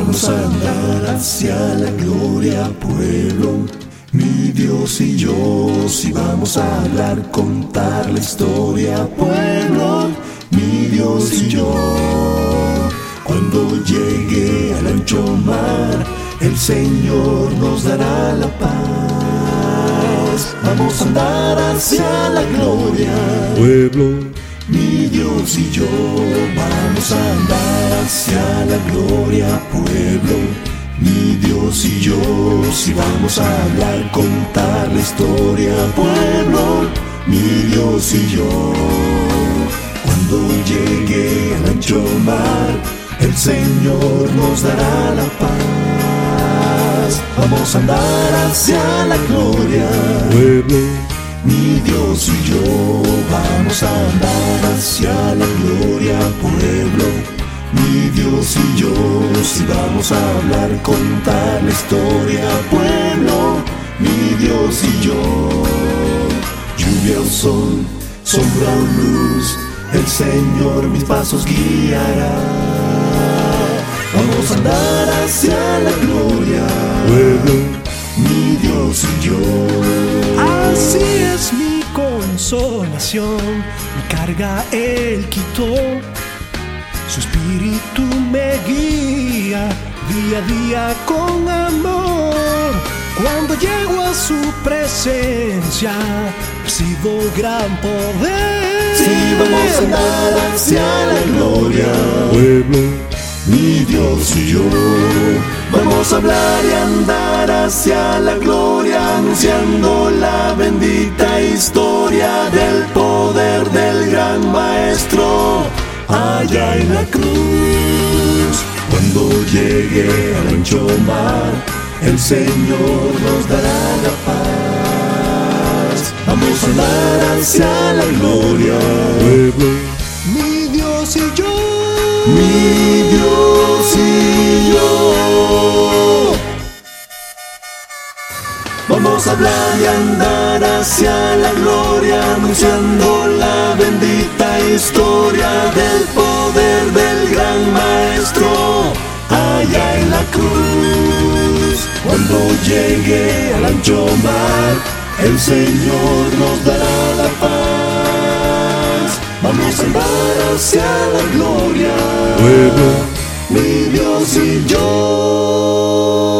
Vamos a andar hacia la gloria, pueblo, mi Dios y yo. Si vamos a hablar, contar la historia, pueblo, mi Dios y yo. Cuando llegue al ancho mar, el Señor nos dará la paz. Vamos a andar hacia la gloria, pueblo, mi Dios y yo. Vamos a andar hacia la gloria, pueblo, mi Dios y yo. Si vamos a hablar, contar la historia, pueblo, mi Dios y yo. Cuando llegue al ancho mar, el Señor nos dará la paz. Vamos a andar hacia la gloria, pueblo, mi Dios y yo. Vamos a andar hacia la gloria, pueblo, mi Dios y yo. Si vamos a hablar, contar la historia, pueblo, mi Dios y yo. Lluvia o sol, sombra o luz, el Señor mis pasos guiará. Vamos a andar hacia la gloria, pueblo, mi Dios y yo. Así es mi consolación, mi carga Él quitó. Su espíritu me guía día a día con amor. Cuando llego a su presencia, recibo gran poder. Si vamos a andar hacia la gloria, pueblo, mi Dios y yo. Vamos a hablar y andar hacia la gloria, anunciando la bendita historia del poder del gran Maestro allá en la cruz. Cuando llegue al ancho mar, el Señor nos dará la paz. Vamos a andar hacia la gloria, pueblo, Mi Dios y yo. mi Dios y yo. Vamos a hablar y andar hacia la gloria, anunciando la bendita historia del poder del gran Maestro allá en la cruz. Cuando llegue al ancho mar, el Señor nos dará la paz. Vamos a andar hacia la gloria, pueblo, mi Dios y yo.